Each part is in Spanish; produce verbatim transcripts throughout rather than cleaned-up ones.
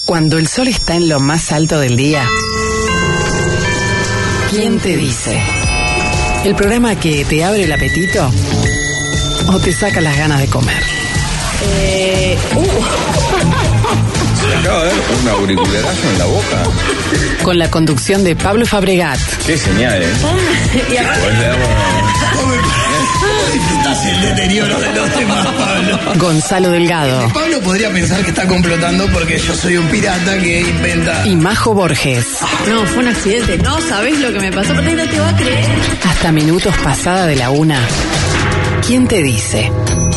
Cuando el sol está en lo más alto del día, ¿quién te dice? El programa que te abre el apetito o te saca las ganas de comer. Eh, uh. Se le acaba de dar un auricularazo en la boca. Con la conducción de Pablo Fabregat. Qué señal, ¿eh? Y aparte... Pues le damos... Disfrutás el deterioro de los temas, Pablo. Gonzalo Delgado. Pablo podría pensar que está complotando porque yo soy un pirata que inventa... Y Majo Borges. No, fue un accidente. No sabés lo que me pasó, pero no te va a creer. Hasta minutos pasada de la una. ¿Quién te dice?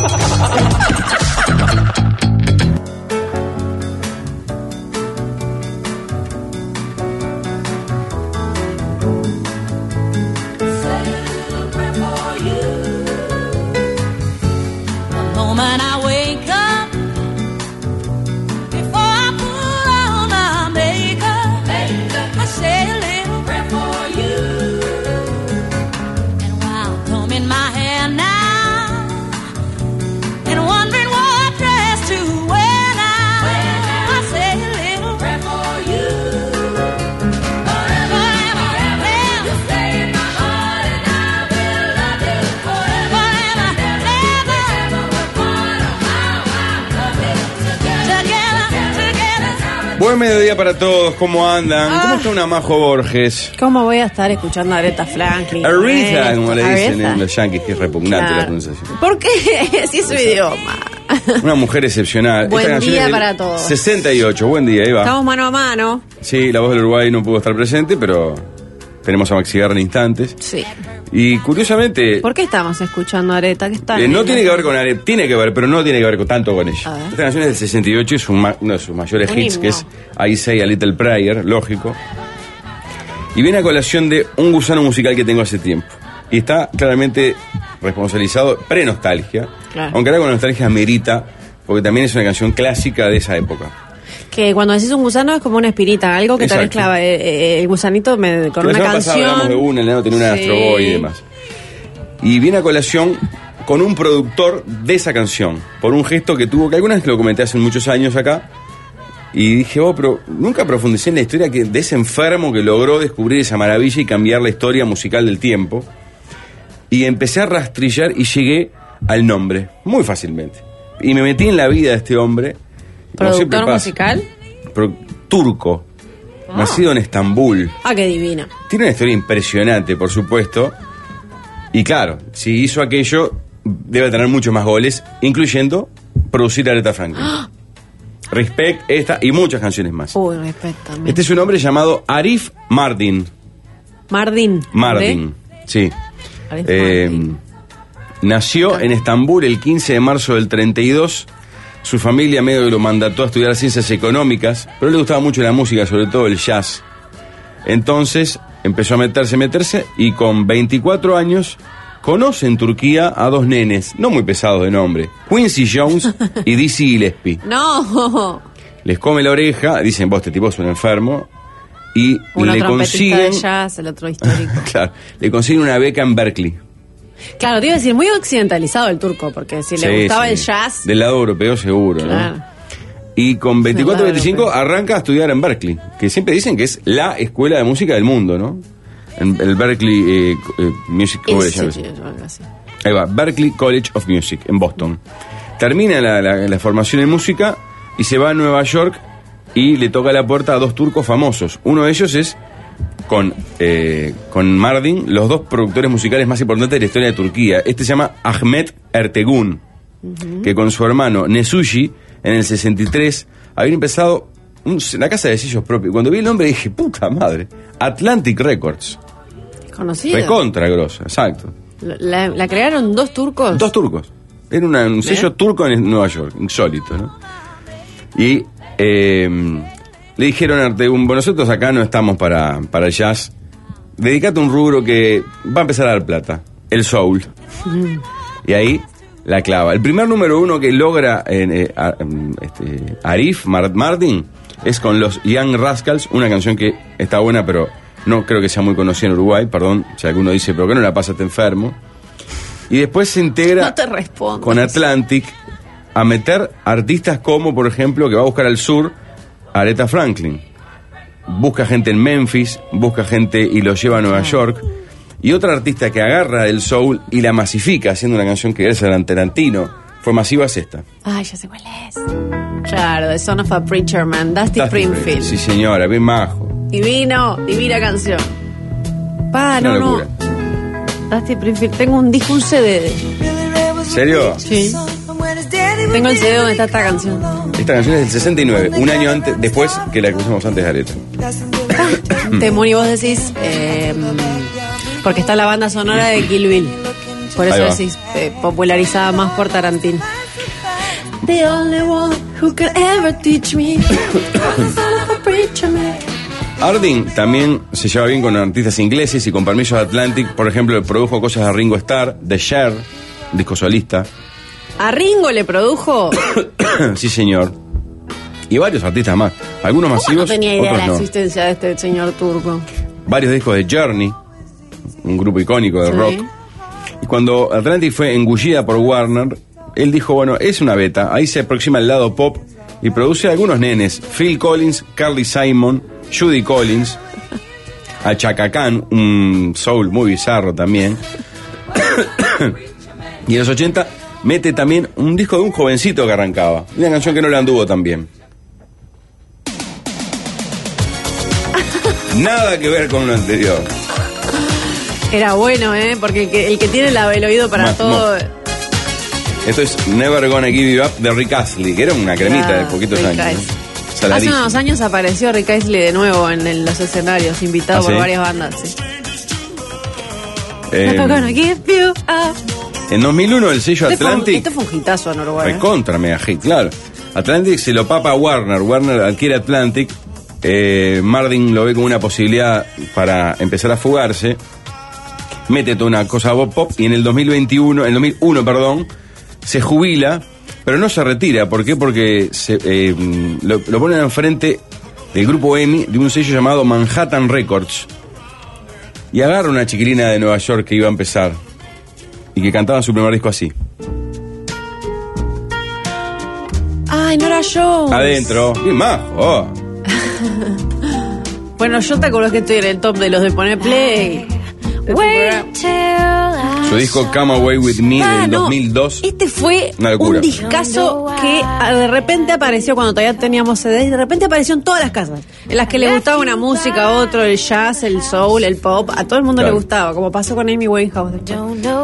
Buen mediodía para todos, ¿cómo andan? Ah. ¿Cómo está una Majo Borges? ¿Cómo voy a estar escuchando a Aretha Franklin? Aretha, como le dicen Aretha. en los yanquis, que es repugnante Claro. la pronunciación. ¿Por qué? Si es su idioma. Una mujer excepcional. Buen Esta canción día es del para todos. sesenta y ocho, buen día, Eva. Estamos mano a mano. Sí, la voz del Uruguay no pudo estar presente, pero tenemos a Maxi Guerra en instantes. Sí. Y curiosamente... ¿Por qué estamos escuchando a Aretha? ¿Qué está? Eh, no tiene que ver con Aretha, tiene que ver, pero no tiene que ver con, tanto con ella. A ver. Esta canción es del sesenta y ocho, es un ma- uno de sus mayores Un hits, himno. que es I Say a Little Prayer, lógico. Y viene a colación de un gusano musical que tengo hace tiempo. Y está claramente responsabilizado, pre-nostalgia, Claro. aunque ahora con nostalgia merita, porque también es una canción clásica de esa época. Que cuando decís un gusano es como una espirita, algo que te Exacto. mezclaba. Eh, eh, el gusanito me, con Que la una semana pasada canción. hablamos de una, el nano tenía una Sí. Astro Boy y demás. Y viene a colación con un productor de esa canción, por un gesto que tuvo, que alguna vez lo comenté hace muchos años acá, y dije, oh, pero nunca profundicé en la historia que, de ese enfermo que logró descubrir esa maravilla y cambiar la historia musical del tiempo. Y empecé a rastrillar y llegué al nombre, muy fácilmente. Y me metí en la vida de este hombre. como siempre ¿Productor pasa. musical? Pro- turco, Ah. nacido en Estambul. Ah, qué divino. Tiene una historia impresionante, por supuesto. Y claro, si hizo aquello, debe tener muchos más goles, incluyendo producir a Aretha Franklin. Respect, esta y muchas canciones más. Uy, respeto también. Este es un hombre llamado Arif Mardin. Mardin. Mardin, sí. Arif Eh, Mardin. nació en Estambul el quince de marzo del treinta y dos. Su familia medio que lo mandató a estudiar ciencias económicas, pero le gustaba mucho la música, sobre todo el jazz. Entonces empezó a meterse, meterse, y con veinticuatro años conoce en Turquía a dos nenes, no muy pesados de nombre, Quincy Jones y Dizzy Gillespie. No. Les come la oreja, dicen, vos, este tipo es un enfermo, y Uno le trompetista consiguen, de jazz, el otro histórico. claro, le consiguen una beca en Berkeley. Claro, te iba a decir, muy occidentalizado el turco, porque si Sí, le gustaba sí. el jazz. Del lado europeo seguro, Claro. ¿no? Y con veinticuatro, Del lado veinticinco europeo. arranca a estudiar en Berkeley, que siempre dicen que es la escuela de música del mundo, ¿no? En el Berkeley eh, eh, Music College. algo así. Institute, algo así. Ahí va, Berkeley College of Music, en Boston. Termina la, la- la formación en música y se va a Nueva York y le toca la puerta a dos turcos famosos. Uno de ellos es, con, eh, con Mardin, los dos productores musicales más importantes de la historia de Turquía. Este se llama Ahmet Ertegun, que con su hermano Nesushi, en el sesenta y tres, había empezado un- la casa de sellos propio. Cuando vi el nombre dije, puta madre, Atlantic Records. Conocido. Recontra grosa, exacto. La, la crearon dos turcos. Dos turcos. Era una- un sello turco en Nueva York, insólito, ¿no? Y eh, le dijeron a Ertegun, bueno, nosotros acá no estamos para, para el jazz, dedicate a un rubro que va a empezar a dar plata, el soul. Y ahí la clava. El primer número uno que logra eh, eh, a- em, este, Arif Mar- Mardin es con los Young Rascals, una canción que está buena, pero no creo que sea muy conocida en Uruguay, perdón, si alguno dice, pero ¿qué no la pasa este enfermo? Y después se integra No te respondo. con Atlantic a meter artistas como, por ejemplo, que va a buscar al sur, Aretha Franklin. Busca gente en Memphis, busca gente y lo lleva a Nueva York. Y otra artista que agarra el soul y la masifica haciendo una canción que es el Tarantino, fue masiva, es esta. Ay, ya sé cuál es. Claro, The Son of a Preacher Man, Dusty, Dusty Springfield. Sí, señora, bien majo. Divino, divina canción. Pa, no, no. Dusty Springfield, tengo un disco, un C D. ¿Serio? Sí. Tengo el C D donde está esta canción. Esta canción es del sesenta y nueve, un año antes, después que la que usamos antes de Aretha. Temón, y vos decís, eh, porque está la banda sonora de Kill Bill. Por eso decís, eh, popularizada más por Tarantino. The only one who could ever teach me. Harding también se lleva bien con artistas ingleses y con permisos de Atlantic. Por ejemplo, produjo cosas a Ringo Starr, The Cher, disco solista. ¿A Ringo le produjo? Sí, señor. Y varios artistas más. Algunos masivos, no tenía idea otros de la no. existencia de este señor turco. Varios discos de Journey, un grupo icónico de sí. rock. Y cuando Atlantic fue engullida por Warner, él dijo, bueno, es una beta, ahí se aproxima el lado pop y produce a algunos nenes, Phil Collins, Carly Simon, Judy Collins, a Chaka Khan, un soul muy bizarro también. Y en los ochenta mete también un disco de un jovencito que arrancaba, una canción que no le anduvo tan bien. Nada que ver con lo anterior. Era bueno, ¿eh? Porque el que, el que tiene el, el oído para Más, todo... No. Esto es Never Gonna Give You Up de Rick Astley, que era una cremita claro, de poquitos Rick años. ¿no? Hace unos años apareció Rick Astley de nuevo en, en los escenarios, invitado ¿Ah, por sí? varias bandas. Sí. Eh, Never Gonna Give You Up. En dos mil uno el sello este Atlantic... Esto fue un hitazo en Uruguay. Fue contra mega hit, claro. Atlantic se lo papa a Warner. Warner adquiere Atlantic. Eh, Martin lo ve como una posibilidad para empezar a fugarse. Mete toda una cosa pop y en el dos mil veintiuno, en el dos mil uno, perdón, se jubila, pero no se retira. ¿Por qué? Porque se, eh, lo, lo ponen enfrente del grupo E M I de un sello llamado Manhattan Records y agarra una chiquilina de Nueva York que iba a empezar y que cantaba su primer disco así. Ay, Nora Jones. Adentro. ¡Qué majo! Oh. Bueno, yo te acuerdo que estoy en el top de los de poner play. Su disco Come Away With Me ah, del no. dos mil dos. Este fue un discazo que de repente apareció cuando todavía teníamos C D y de repente apareció en todas las casas, en las que le gustaba una música, otro, el jazz, el soul, el pop, a todo el mundo claro. le gustaba, como pasó con Amy Winehouse después.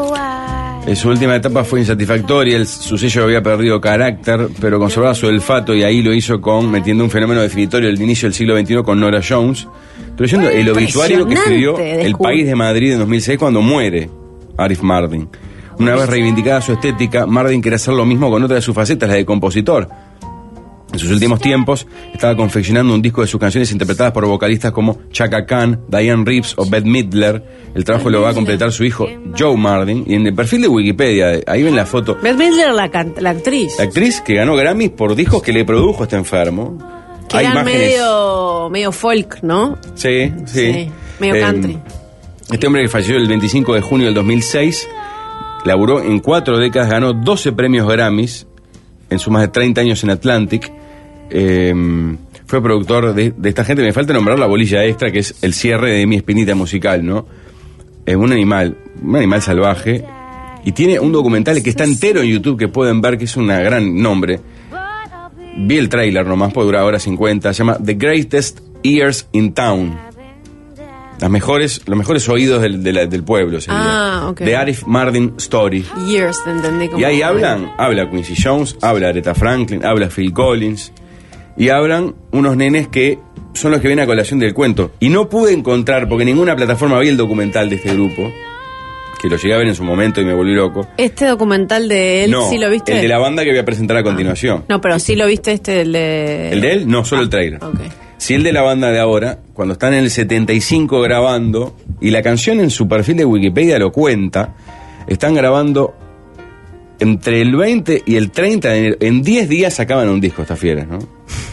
En su última etapa fue insatisfactoria, el, su sello había perdido carácter, pero conservaba su olfato y ahí lo hizo con metiendo un fenómeno definitorio del inicio del siglo veintiuno con Nora Jones. Estoy leyendo el obituario que escribió El País de Madrid en dos mil seis cuando muere Arif Mardin. Una vez reivindicada su estética, Mardin quería hacer lo mismo con otra de sus facetas, la de compositor. En sus últimos tiempos estaba confeccionando un disco de sus canciones interpretadas por vocalistas como Chaka Khan, Diane Reeves o Bette Midler. El trabajo lo va a completar su hijo Joe Mardin. Y en el perfil de Wikipedia, ahí ven la foto. Bette Midler, la, la actriz. La actriz que ganó Grammys por discos que le produjo este enfermo. Que Hay eran imágenes... medio, medio folk, ¿no? Sí, sí. sí medio eh, country. Este hombre que falleció el veinticinco de junio del dos mil seis, laburó en cuatro décadas, ganó doce premios Grammys en sus más de treinta años en Atlantic. Eh, fue productor de, de esta gente. Me falta nombrar la bolilla extra, que es el cierre de Mi Espinita Musical, ¿no? Es un animal, un animal salvaje. Y tiene un documental que está entero en YouTube que pueden ver, que es un gran nombre. Vi el tráiler nomás, puede durar hora cincuenta. Se llama The Greatest Ears in Town. Las mejores, los mejores oídos del, de la, del pueblo, sería. Ah, ok. The Arif Mardin Story. Years, te entendí. Como y ahí hablan, habla Quincy Jones, habla Aretha Franklin, habla Phil Collins. Y hablan unos nenes que son los que vienen a colación del cuento. Y no pude encontrar, porque ninguna plataforma había el documental de este grupo, que lo llegué a ver en su momento y me volví loco. ¿Este documental de él no, sí lo viste? El de la banda que voy a presentar a continuación. Ah. No, pero sí lo viste este, el de... ¿El de él? No, solo ah, el trailer. Okay. Si el de la banda de ahora, cuando están en el setenta y cinco grabando, y la canción en su perfil de Wikipedia lo cuenta, están grabando entre el veinte y el treinta de enero. En diez días sacaban un disco estas fieras, ¿no?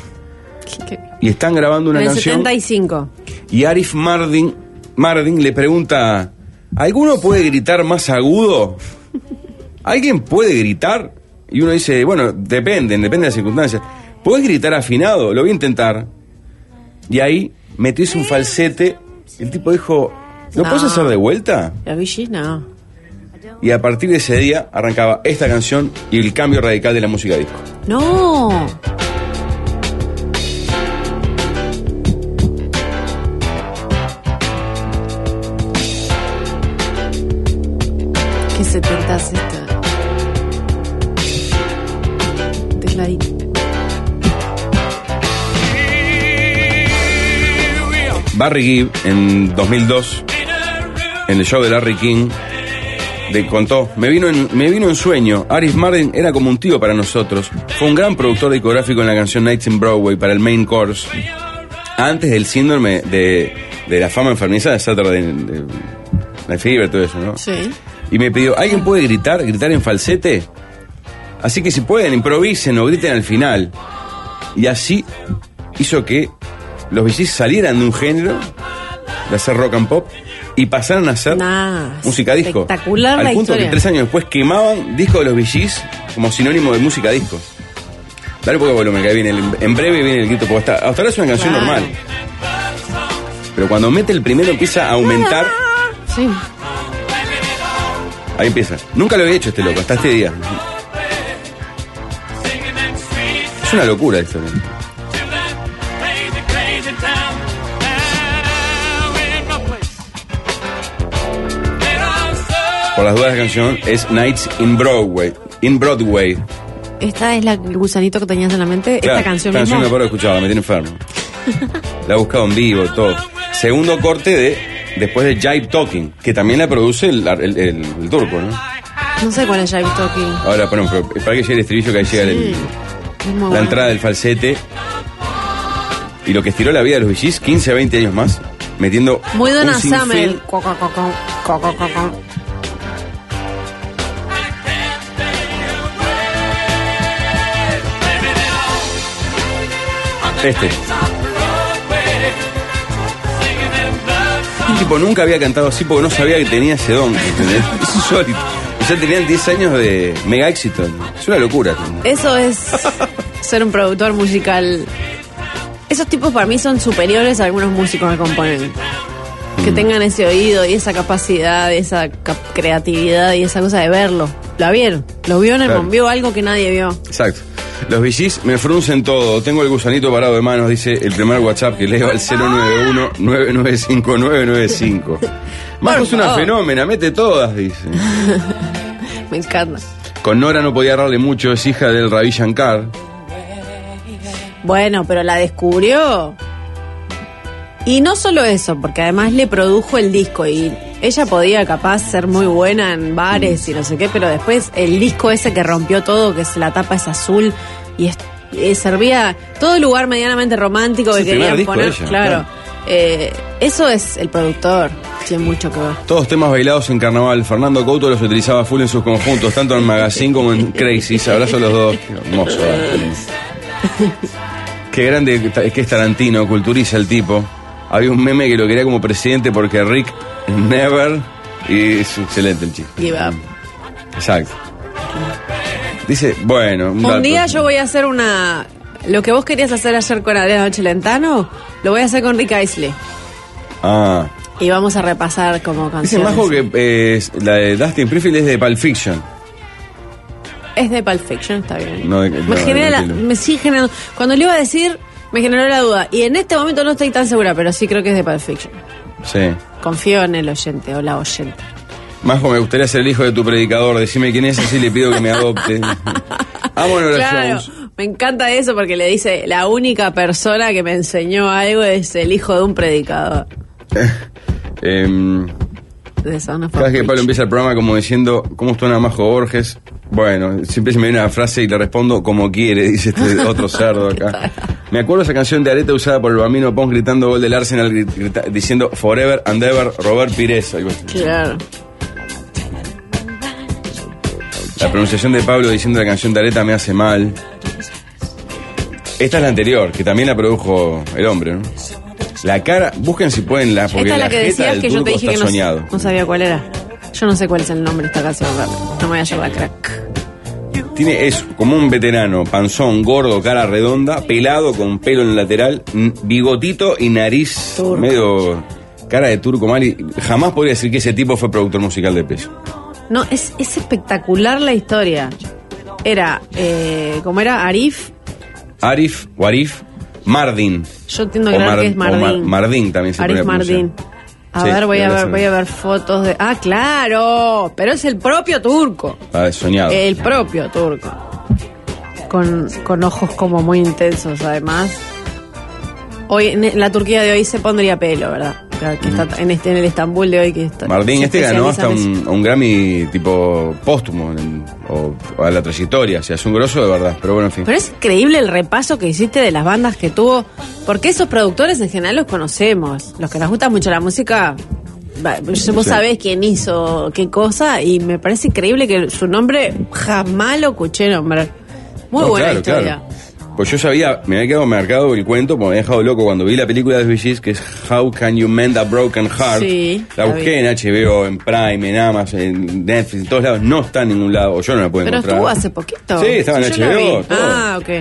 ¿Qué? Y están grabando una en el canción. setenta y cinco. Y Arif Mardin, Mardin le pregunta, ¿alguno puede gritar más agudo? ¿Alguien puede gritar? Y uno dice, bueno, depende, depende de las circunstancias. ¿Puedes gritar afinado? Lo voy a intentar. Y ahí metióse un falsete. El tipo dijo, ¿lo No. puedes hacer de vuelta? La Bee Gees, no. Y a partir de ese día arrancaba esta canción y el cambio radical de la música disco. No. ¿Qué setenta es esta? Tecladito. Barry Gibb, en dos mil dos, en el show de Larry King, le contó, me vino en, me vino en sueño, Aris Martin era como un tío para nosotros, fue un gran productor discográfico en la canción Nights in Broadway para el main course, antes del síndrome de, de la fama enfermiza de Saturday de, Night Fever, todo eso, ¿no? Sí. Y me pidió, ¿alguien puede gritar, gritar en falsete? Así que si pueden, improvisen o griten al final. Y así hizo que los Bee Gees salieran de un género de hacer rock and pop y pasaron a hacer Nah, música disco. espectacular al la punto historia. que tres años después quemaban discos de los Bee Gees como sinónimo de música disco. Dale un poco de volumen, que ahí viene el, en breve viene el grito, porque hasta, hasta ahora es una canción Claro. normal. Pero cuando mete el primero empieza a aumentar. Sí. Ahí empieza. Nunca lo había hecho este loco, hasta este día. Es una locura esto. ¿No? Por las dudas, la canción es Nights in Broadway. In Broadway. Esta es la, el gusanito que tenías en la mente. Claro, esta canción esta mismo. canción no paro de escucharla, me tiene enfermo. La he buscado en vivo, todo. Segundo corte de después de Jive Talking, que también la produce el, el, el, el turco, ¿no? No sé cuál es Jive Talking. Ahora, bueno, pero para que llegue el estribillo, que ahí llega el- Sí, es muy la bueno. entrada del falsete. Y lo que estiró la vida de los Bee Gees, quince a veinte años más, metiendo Muy Donna un sinfín- Summer. Co, co, co, co, co, co, co, co. Este. El tipo nunca había cantado así porque no sabía que tenía ese don, ¿entendés? Es insólito. Y ya tenían diez años de mega éxito. Es una locura. Eso es ser un productor musical. Esos tipos para mí son superiores a algunos músicos que componen. Que tengan ese oído y esa capacidad, y esa cap- creatividad y esa cosa de verlo. La vieron, lo vio en el Claro. momento, vio algo que nadie vio. Exacto. Los Bee Gees me fruncen todo. Tengo el gusanito parado de manos, dice el primer WhatsApp que leo al cero nueve uno, nueve nueve cinco, nueve nueve cinco. Majo es una favor. fenómena, mete todas, dice. Me encanta. Con Nora no podía darle mucho, es hija del Ravi Shankar. Bueno, pero la descubrió. Y no solo eso, porque además le produjo el disco y ella podía capaz ser muy buena en bares y no sé qué, pero después el disco ese que rompió todo, que es la tapa es azul y es- eh, servía todo lugar medianamente romántico Es que el primer querían disco poner. de ella, claro. claro. Eh, eso es el productor, tiene mucho que ver. Todos temas bailados en carnaval. Fernando Couto los utilizaba full en sus conjuntos, tanto en Magazine como en Crazy. Abrazo a los dos. Qué hermoso. ¿eh? Qué grande que es Tarantino, culturiza el tipo. Había un meme que lo quería como presidente porque Rick never. Y es excelente el chiste. Give up. Exacto. Dice, bueno. Un dato. día yo voy a hacer una... Lo que vos querías hacer ayer con Adriano Celentano, lo voy a hacer con Rick Astley. Ah. Y vamos a repasar como Dice canciones. Majo que eh, la de Dustin Springfield es de Pulp Fiction. Es de Pulp Fiction, está bien. No, de- me no, genera la- no entiendo. me sigue generando... Cuando le iba a decir, me generó la duda. Y en este momento no estoy tan segura, pero sí creo que es de Pulp Fiction. Sí. Confío en el oyente o la oyente. Majo, me gustaría ser el hijo de tu predicador. Decime quién es, así le pido que me adopte. Amo a Nora Claro, Jones. me encanta eso porque le dice, la única persona que me enseñó algo es el hijo de un predicador. Em, De Son of a Cada vez que Pablo Preacher. empieza el programa como diciendo, ¿cómo suena Majo Borges? Bueno, siempre se me viene una frase y le respondo como quiere, dice este otro cerdo acá. Me acuerdo esa canción de Areta usada por el Bambino Pons gritando gol del Arsenal, grit- grita- diciendo Forever and Ever, Robert Pires. Algo así. Claro. La pronunciación de Pablo diciendo la canción de Areta me hace mal. Esta es la anterior, que también la produjo el hombre, ¿no? La cara, busquen si pueden la, porque Esta es la, la que jeta decías del que yo turco te dije está que no, soñado. no sabía cuál era. Yo no sé cuál es el nombre de esta canción, pero no me voy a llevar la crack. Tiene, es como un veterano, panzón, gordo, cara redonda, pelado, con pelo en el lateral, n- bigotito y nariz Turco. medio cara de turco mal. Y jamás podría decir que ese tipo fue productor musical de peso. No, es, es espectacular la historia. Era, eh, ¿cómo era? Arif. Arif o Arif Mardin. Yo entiendo O claro Mar- que es o Mar- Mardin. Mardin también se Arif puede pronunciar. Mardin. A Sí, ver, voy a debería ver, ser. voy a ver fotos de. Ah, claro, pero es el propio turco. Ah, soñado. El propio turco. Con, con ojos como muy intensos, además. Hoy, en la Turquía de hoy se pondría pelo, ¿verdad? Claro, que está en este en el Estambul de hoy que está. Mardin se este ganó hasta especializa en un, un Grammy tipo póstumo en- o, o a la trayectoria, o sea, es un grosso de verdad, pero bueno, en fin. Pero es increíble el repaso que hiciste de las bandas que tuvo, porque esos productores en general los conocemos. Los que nos gusta mucho la música, va, vos Sí. sabés quién hizo qué cosa, y me parece increíble que su nombre jamás lo escuché nombrar. Muy No, buena claro, historia. claro. Pues yo sabía, me había quedado marcado el cuento, porque me había dejado loco cuando vi la película de los Bee Gees, que es How Can You Mend a Broken Heart. Sí, la la busqué vi. en H B O, en Prime, en Amazon, en Netflix, en todos lados. No está en ningún lado, o yo no la puedo Pero encontrar. estuvo hace poquito. Sí, estaba en yo H la B O, vi. todo. Ah, ok.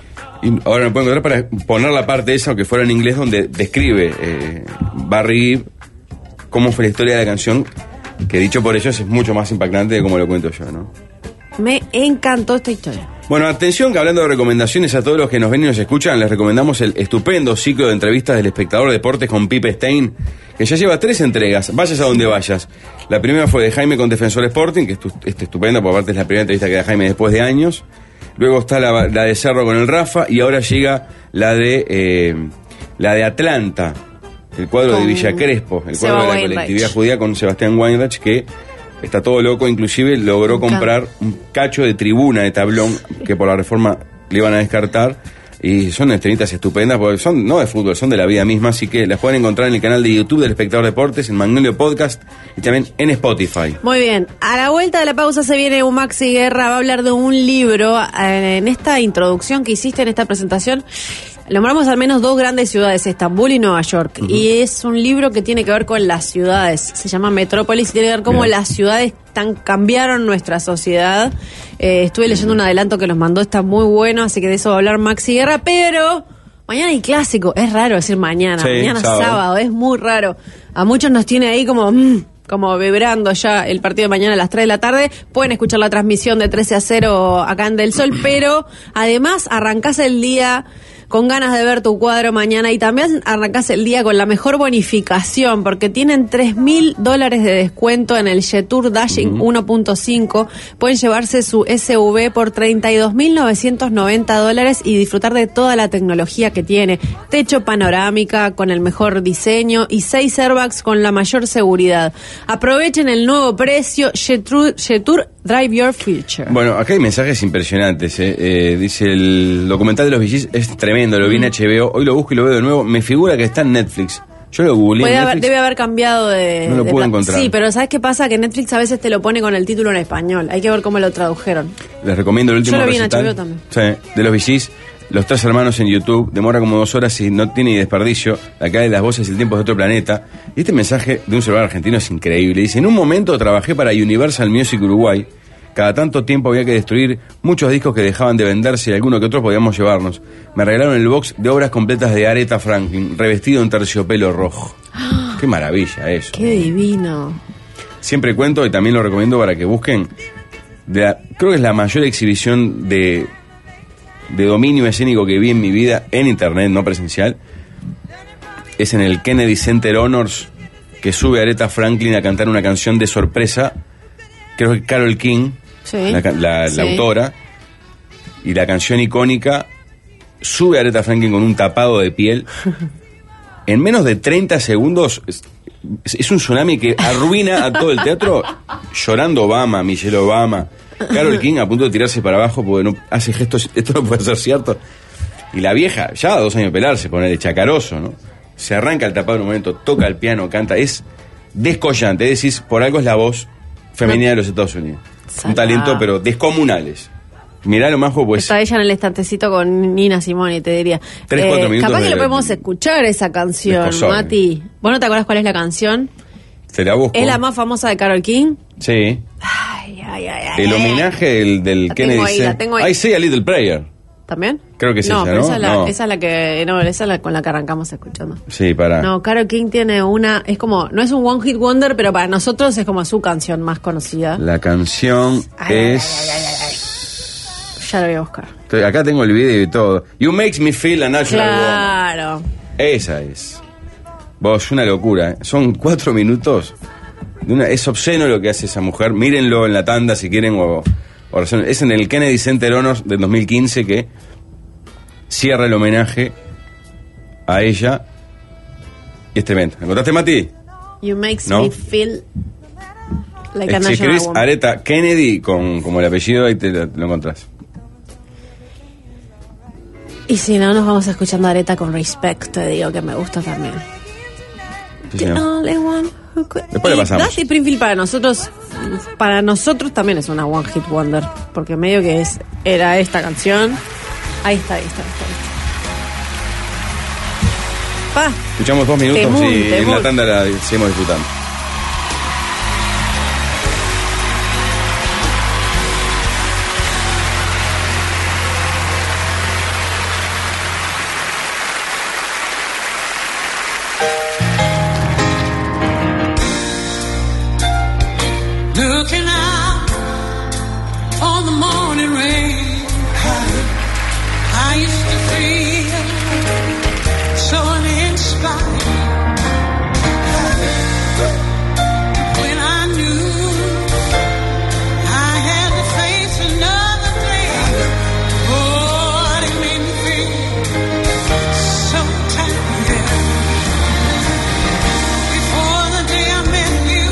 Y ahora me puedo encontrar para poner la parte esa, aunque fuera en inglés, donde describe eh, Barry Gibb cómo fue la historia de la canción, que dicho por ellos es mucho más impactante de como lo cuento yo, ¿no? Me encantó esta historia. Bueno, atención que hablando de recomendaciones a todos los que nos ven y nos escuchan, les recomendamos el estupendo ciclo de entrevistas del Espectador Deportes con Pipe Stein, que ya lleva tres entregas, vayas a donde vayas. La primera fue de Jaime con Defensor Sporting, que es tu- este estupendo, por aparte es la primera entrevista que da Jaime después de años. Luego está la, la de Cerro con el Rafa, y ahora llega la de eh, la de Atlanta, el cuadro Con de Villa Crespo, el Seba cuadro de la Weinreich. colectividad judía con Sebastián Weinreich, que está todo loco, inclusive logró Me encanta. comprar un cacho de tribuna de tablón que por la reforma le iban a descartar, y son estrenitas estupendas porque son no de fútbol, son de la vida misma, así que las pueden encontrar en el canal de YouTube del Espectador Deportes, en Magnolio Podcast y también en Spotify. Muy bien, a la vuelta de la pausa se viene un Maxi Guerra, va a hablar de un libro. Eh, en esta introducción que hiciste, en esta presentación, nombramos al menos dos grandes ciudades, Estambul y Nueva York. Uh-huh. Y es un libro que tiene que ver con las ciudades, se llama Metrópolis, y tiene que ver cómo Bien. las ciudades tan cambiaron nuestra sociedad. Eh, estuve leyendo un adelanto que nos mandó, está muy bueno, así que de eso va a hablar Maxi Guerra, pero mañana hay clásico, es raro decir mañana, Sí, mañana sábado. sábado, es muy raro. A muchos nos tiene ahí como... Mm, como vibrando ya el partido de mañana a las tres de la tarde. Pueden escuchar la transmisión de trece a cero acá en Del Sol, pero además arrancás el día con ganas de ver tu cuadro mañana, y también arrancás el día con la mejor bonificación, porque tienen tres mil dólares de descuento en el Jetour Dashing uh-huh. uno punto cinco. Pueden llevarse su S U V por treinta y dos mil novecientos noventa dólares y disfrutar de toda la tecnología que tiene. Techo panorámica con el mejor diseño y seis airbags con la mayor seguridad. Aprovechen el nuevo precio. Jetour, Jetour Drive Your Future. Bueno, acá hay mensajes impresionantes. Eh. Eh, dice el documental de los Bee Gees es tremendo, lo vi en H B O, hoy lo busco y lo veo de nuevo. Me figura que está en Netflix. Yo lo googleé en Puede haber, Netflix. debe haber cambiado de... No lo de puedo pla- encontrar. Sí, pero ¿sabes qué pasa? Que Netflix a veces te lo pone con el título en español. Hay que ver cómo lo tradujeron. Les recomiendo el último Yo lo vi en recital. H B O también. Sí, de los Bee Gees, Los Tres Hermanos en YouTube. Demora como dos horas y no tiene ni desperdicio. Acá de las voces y el tiempo es de otro planeta. Y este mensaje de un celular argentino es increíble. Dice, en un momento trabajé para Universal Music Uruguay. Cada tanto tiempo había que destruir muchos discos que dejaban de venderse y alguno que otro podíamos llevarnos. Me regalaron el box de obras completas de Aretha Franklin, revestido en terciopelo rojo. ¡Qué maravilla eso! ¡Qué divino! Siempre cuento, y también lo recomiendo para que busquen, de la, creo que es la mayor exhibición de, de dominio escénico que vi en mi vida, en internet, no presencial. Es en el Kennedy Center Honors, que sube Aretha Franklin a cantar una canción de sorpresa, creo que Carole King, Sí. la, la, Sí. la autora, y la canción icónica, sube Aretha Franklin con un tapado de piel. En menos de treinta segundos, es, es un tsunami que arruina a todo el teatro, llorando Obama, Michelle Obama, Carole King a punto de tirarse para abajo porque no hace gestos, esto no puede ser cierto. Y la vieja, ya a dos años de pelarse, ponerle chacaroso, ¿no? Se arranca el tapado en un momento, toca el piano, canta, es descollante, es decir, por algo es la voz femenina de los Estados Unidos. Salá. Un talento, pero descomunales. Mirá lo majo, pues... Está ella en el estantecito con Nina Simone, te diría. Tres, cuatro minutos Capaz que de- lo podemos escuchar esa canción, Descosor. Mati. ¿Vos no te acordás cuál es la canción? Te la busco. ¿Es la más famosa de Carole King? Sí. Ay, ay, ay, ay, el ay, homenaje del, del La Kennedy. tengo ahí, la tengo ahí. I say a little prayer. ¿También? Creo que es no, esa, pero ¿no? Esa es, la, No. esa es la que. No, esa es la con la que arrancamos escuchando. Sí, para. No, Karol King tiene una. Es como. No es un One Hit Wonder, pero para nosotros es como su canción más conocida. La canción Ay, es. ay, ay, ay, ay. Ya lo voy a buscar. Estoy- Acá tengo el video y todo. You makes me feel a natural woman. Claro. Esa es. Vos, una locura. ¿eh? Son cuatro minutos. De una, es obsceno lo que hace esa mujer. Mírenlo en la tanda si quieren. O, o razón. Es en el Kennedy Center Honors del dos mil quince que cierra el homenaje a ella. Y es tremendo. ¿Me encontraste, Mati? You makes ¿No? me feel like a Si national escribís woman. Aretha Kennedy con como el apellido, ahí te, te lo encontrás. Y si no, nos vamos escuchando a Aretha con Respect, te digo que me gusta también. Sí, The señor. only one who could- Después le Y pasamos. Dusty Springfield para nosotros, para nosotros también es una One Hit Wonder, porque medio que es era esta canción. Ahí está, ahí está, ahí está. Ahí está. Pa, Escuchamos dos minutos Temún, y en temún. la tanda la seguimos disfrutando. Looking out on the morning rain, I used to feel so uninspired when I knew I had to face another day. Oh, it made me feel so tired. Before the day I met you,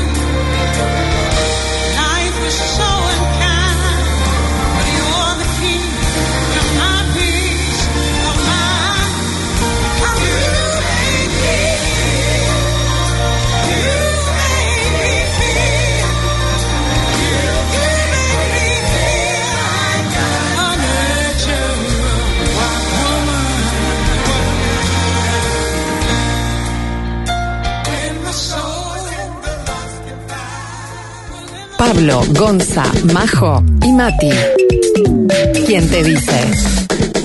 life was so unkind, but you're the key to my peace of mind. How you make me feel, you make me feel, you make me feel like a natural woman. When my soul was in Pablo, Gonza, Majo y Mati. ¿Quién te dice?